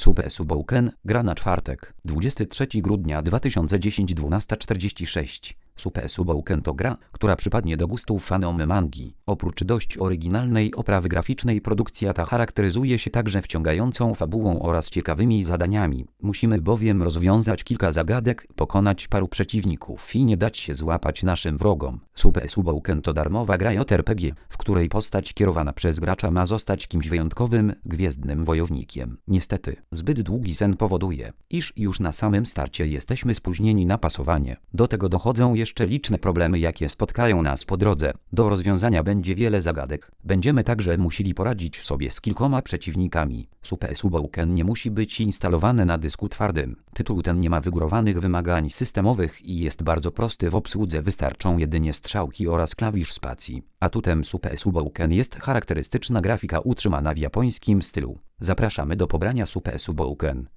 Super Suboken, gra na czwartek, 23 grudnia 2010 12:46. Super Suboken to gra, która przypadnie do gustów fanom mangi. Oprócz dość oryginalnej oprawy graficznej, produkcja ta charakteryzuje się także wciągającą fabułą oraz ciekawymi zadaniami. Musimy bowiem rozwiązać kilka zagadek, pokonać paru przeciwników i nie dać się złapać naszym wrogom. Super Suboken to darmowa gra JRPG, w której postać kierowana przez gracza ma zostać kimś wyjątkowym, gwiezdnym wojownikiem. Niestety, zbyt długi sen powoduje, iż już na samym starcie jesteśmy spóźnieni na pasowanie. Do tego dochodzą jeszcze liczne problemy, jakie spotkają nas po drodze. Do rozwiązania będzie wiele zagadek. Będziemy także musieli poradzić sobie z kilkoma przeciwnikami. Super Suboken nie musi być instalowany na dysku twardym. Tytuł ten nie ma wygórowanych wymagań systemowych i jest bardzo prosty w obsłudze. Wystarczą jedynie strzałki oraz klawisz spacji. Atutem Super Suboken jest charakterystyczna grafika utrzymana w japońskim stylu. Zapraszamy do pobrania Super Suboken.